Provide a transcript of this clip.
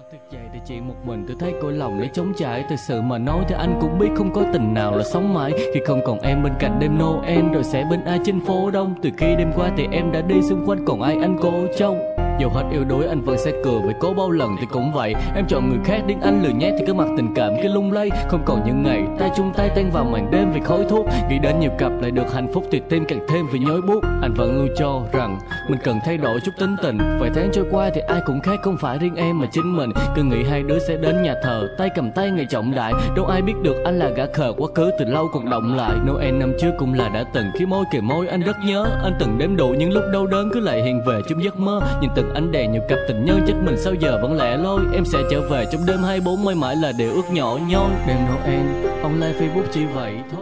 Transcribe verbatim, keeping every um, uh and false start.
Thức dậy thì chỉ một mình tôi thấy cõi lòng nó trống trải. Thực sự mà nói thì anh cũng biết không có tình nào là sống mãi. Khi không còn em bên cạnh đêm Noel, rồi sẽ bên ai trên phố đông. Từ khi đêm qua thì em đã đi, xung quanh còn ai anh cố trông. Dù hết yếu đuối anh vẫn sẽ cười, vì cố bao lần thì cũng vậy. Em chọn người khác đến anh lười nhác thì cái mặt tình cảm cái lung lay. Không còn những ngày tay chung tay tan vào màn đêm vì khói thuốc. Nghĩ đến nhiều cặp lại được hạnh phúc thì tim càng thêm vì nhói buốt. Anh vẫn luôn cho rằng mình cần thay đổi chút tính tình. Vài tháng trôi qua thì ai cũng khác, không phải riêng em mà chính mình. Cứ nghĩ hai đứa sẽ đến nhà thờ tay cầm tay ngày trọng đại. Đâu ai biết được anh là gã khờ quá khứ từ lâu còn động lại. Noel năm trước cũng là đã từng, khi môi kề môi anh rất nhớ. Anh từng đếm đủ những lúc đau đớn cứ lại hiện về trong giấc mơ. Nhìn từng ánh đèn nhiều cặp tình nhân chắc mình sao giờ vẫn lẻ loi. Em sẽ trở về trong đêm hai mươi bốn, mãi mãi là điều ước nhỏ nhoi. Đêm Noel online Facebook chỉ vậy thôi.